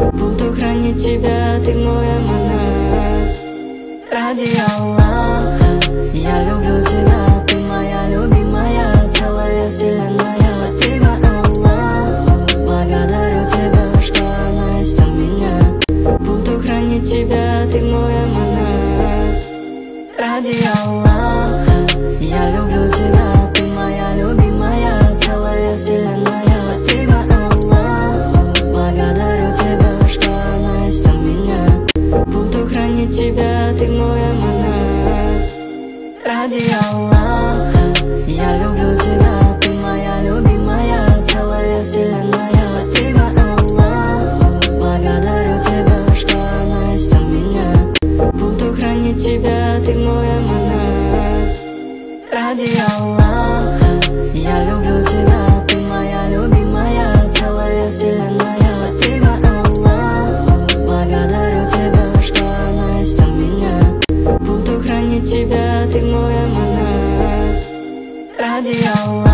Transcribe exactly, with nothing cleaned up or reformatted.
Буду хранить тебя, ты мой аманат. Ради Аллаха я люблю тебя, ты моя любимая, целая вселенная. Спасибо Аллаху, благодарю тебя, что она есть у меня. Буду хранить тебя, ты мой аманат. Ради Аллаха я люблю тебя, ты моя любимая, целая вселенная. Спасибо Аллаху, благодарю тебя, что она есть у меня. Буду хранить тебя, ты мой аманат. Ради Аллаха я люблю тебя, ты моя любимая, целая вселенная. Спасибо Аллаху, благодарю тебя, что она есть у меня. Буду хранить тебя, ты мой аманат. Ради Аллаха я люблю тебя, ты моя любимая, целая вселенная. Спасибо Аллаху, благодарю тебя, что она есть у меня. Буду хранить тебя, ты мой аманат. Ради Аллаха.